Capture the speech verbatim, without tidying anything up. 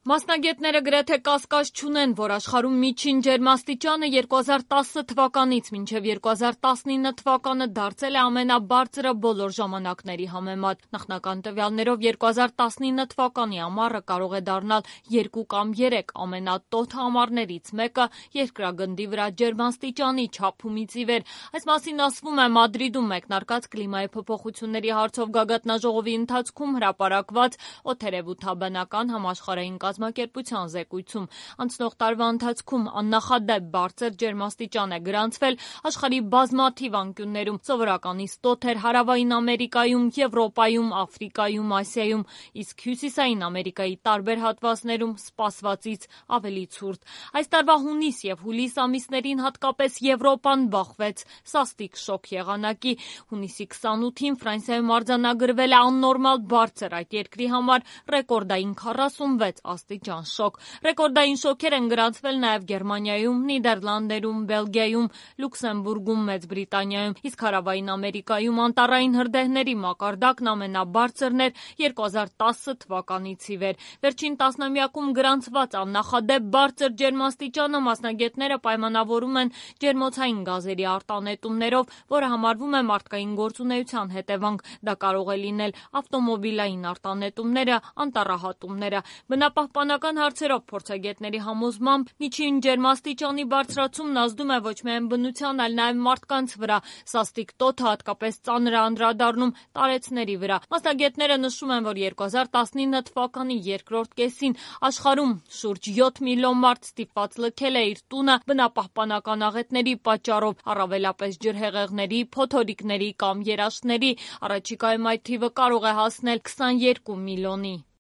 Մասնագետները գրեթե կասկած չունեն, որ աշխարհում միջին ջերմաստիճանը երկու հազար տասը թվականից մինչև երկու հազար տասնինը թվականը դարձել է ամենաբարձրը բոլոր ժամանակների համեմատ։ Նախնական տվյալներով երկու հազար տասնինը թվականի ամառը կարող է դառնալ երկու կամ երեք ամենատոթ ամառներից մեկը երկրագնդի վրա ջերմաստիճանի չափումից ի վեր։ Այս մասին ասվում է Մադրիդում մեկնարկած կլիմայի փոփոխությունների հարցով գագաթնաժողովի ընթացքում հրապարակված օդերևութաբանական համաշխարհային կազմակերպության զեկույցում։ Անցնող տարվա ընթացքում աննախադեպ բարձր ջերմաստիճան է գրանցվել աշխարհի բազմաթիվ անկյուններում, սովորականից տոթ էր Հարավային Ամերիկայում, Եվրոպայում, Աֆրիկայում, Ասիայում, իսկ Հյուսիսային Ամերիկայի տարբեր հատվածներում սպասվածից ավելի ցուրտ։ Այս տարվա հունիս և հուլիս ամիսներին հատկապես Եվրոպան բախվեց սաստիկ շոկ եղանակի։ Հունիսի քսանութին Ֆրանսիայում արձանագրվել է աննորմալ բարձր այդ երկրի համար ռեկորդային քառասունվեց աստիճան շոկ։ Ռեկորդային շոկեր են գրանցվել նաև Գերմանիայում, Նիդերլանդներում, Բելգիայում, Լյուքսեմբուրգում, Մեծ Բրիտանիայում, իսկ Հարավային Ամերիկայում անտառային հրդեհների մակարդակն ամենաբարձրն էր երկու հազար տասը թվականից ի վեր։ Վերջին տասնամյակում գրանցված աննախադեպ բարձր ջերմաստիճանը մասնագետները պայմանավորում են ջերմոցային գազերի արտանետումներով, որը համարվում է մարդկային գործունեության հետևանք։ Դա կարող է լինել ավտոմոբիլային արտանետումները, անտառահատումները։ Բնապահպանական հարցերով փորձագետների համոզմամբ միջին ջերմաստիճանի բարձրացումն ազդում է ոչ միայն բնության, այլ նաև մարդկանց վրա։ Սաստիկ տոթը հատկապես ծանր է անդրադառնում տարեցների վրա։ Մասնագետները նշում են, որ երկու հազար տասնինը թվականի երկրորդ կեսին աշխարհում շուրջ յոթ միլիոն մարդ ստիպված լքել է իր տունը բնապահպանական աղետների պատճառով, առավելապես ջրհեղեղների, փոթորիկների կամ երաշտների։ Առաջիկայում այդ թիվը կարող է հասնել քսաներկու միլիոնի։